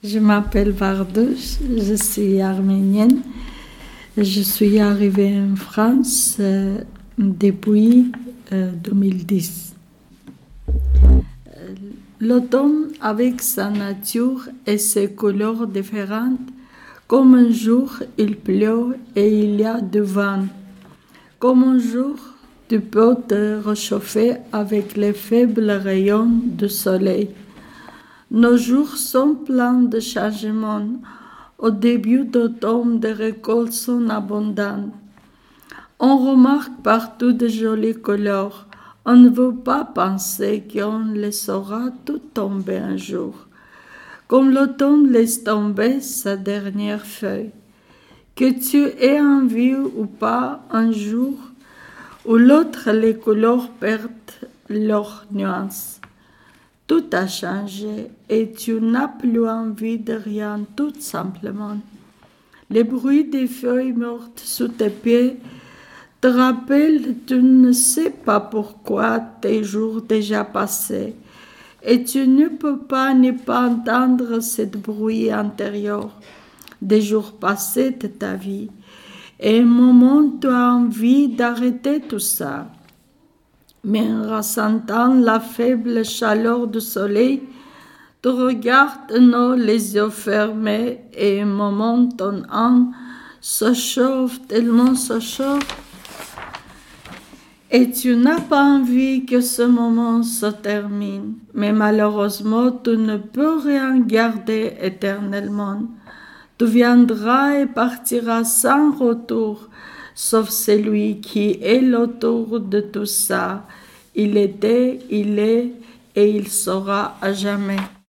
Je m'appelle Vardouche, je suis arménienne. Je suis arrivée en France depuis 2010. L'automne, avec sa nature et ses couleurs différentes, comme un jour il pleut et il y a du vent. Comme un jour, tu peux te réchauffer avec les faibles rayons du soleil. Nos jours sont pleins de changements. Au début d'automne, des récoltes sont abondantes. On remarque partout de jolies couleurs. On ne veut pas penser qu'on les aura toutes tombées un jour. Comme l'automne laisse tomber sa dernière feuille. Que tu aies envie ou pas, un jour ou l'autre, les couleurs perdent leurs nuances. Tout a changé et tu n'as plus envie de rien, tout simplement. Les bruits des feuilles mortes sous tes pieds te rappellent, tu ne sais pas pourquoi, tes jours déjà passés. Et tu ne peux pas ne pas entendre ce bruit intérieur des jours passés de ta vie. Et un moment, tu as envie d'arrêter tout ça. Mais en ressentant la faible chaleur du soleil, tu regardes les yeux fermés et un moment ton âme se chauffe, tellement se chauffe. Et tu n'as pas envie que ce moment se termine. Mais malheureusement, tu ne peux rien garder éternellement. Tu viendras et partiras sans retour, sauf celui qui est l'auteur de tout ça. Il était, il est et il sera à jamais.